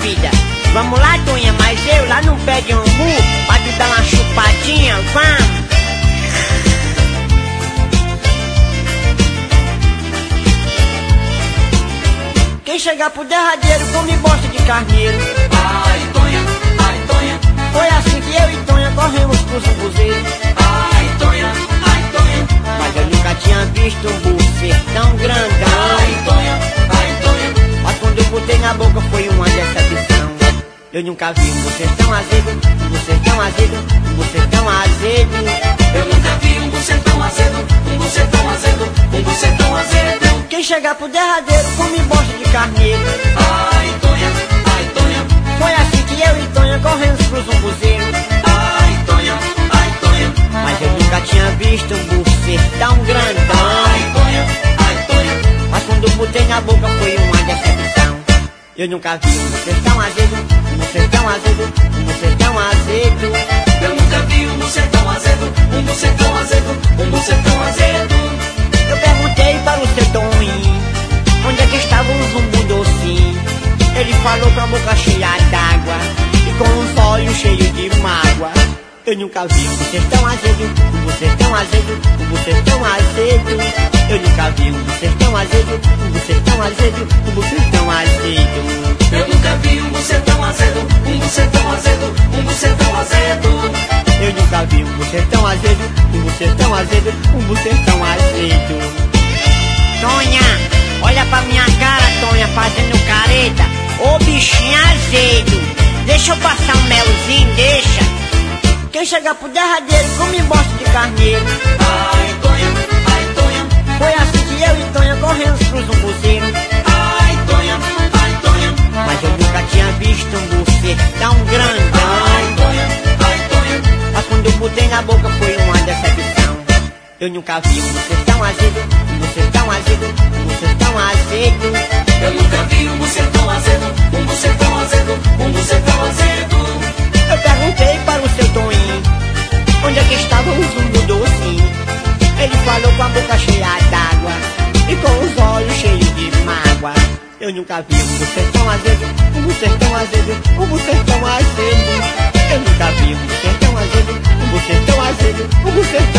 vida. Vamos lá, Tonha, mas eu lá no pé de umbu, pra tu dar uma chupadinha, vamos. Quem chegar pro derradeiro come bosta de carneiro. Ai, Tonha, Foi assim que eu e Tonha corremos pro umbuzeiro. ai, Tonha, Mas eu nunca tinha visto um umbu ser tão grandão. ai, Tonha. Mas quando eu botei na boca foi uma decepção. Eu nunca vi um umbu ser tão azedo, um umbu ser tão azedo, um umbu ser tão azedo. Eu nunca vi um bucetão azedo, um bucetão azedo, um bucetão azedo. Quem chegar pro derradeiro come bosta de carneiro. Ai, Tonha, Foi assim que eu e Tonha corremos pro umbuzeiro. ai, Tonha. Mas eu nunca tinha visto um umbu ser tão grandão. Ai, Tonha. Mas quando eu botei na boca foi uma decepção. Eu nunca vi um umbu ser tão azedo, um umbu ser tão azedo, um umbu ser tão azedo. Eu nunca vi um bucetão azedo, um bucetão azedo, um bucetão azedo. Eu perguntei para o seu Toninho onde é que estava o umbu docinho. Ele falou com a boca cheia d'água e com os olhos cheios de mágoa. Eu nunca vi um ser tão azedo, um ser tão azedo, um ser tão azedo. Eu nunca vi um ser tão azedo, um ser tão azedo, um ser tão azedo. Eu nunca vi um bucetão azedo, um bucetão azedo, um bucetão azedo. Eu nunca vi um ser tão azedo, um ser tão azedo, um ser tão azedo. Tonha, olha pra minha cara, Tonha, fazendo careta. Ô bichinho azedo, deixa eu passar um melzinho, deixa. Quem chegar pro derradeiro come bosta de carneiro. Ai, Tonha. Foi assim que eu e Tonha corremos pro umbuzeiro. Ai, Tonha. Mas eu nunca tinha visto um umbu ser tão grandão. Ai, Tonha. Mas quando eu botei na boca foi uma decepção. Eu nunca vi um ser tão azedo, um ser tão azedo, um ser tão azedo. Eu nunca vi um bucetão azedo, um bucetão azedo, um bucetão azedo. Eu perguntei para o seu Toninho onde é que estava o umbu docinho. Ele falou com a boca cheia d'água e com os olhos cheios de mágoa. Eu nunca vi um ser tão azedo, um ser tão azedo, um ser tão azedo. Eu nunca vi um ser tão azedo, um ser tão azedo, um ser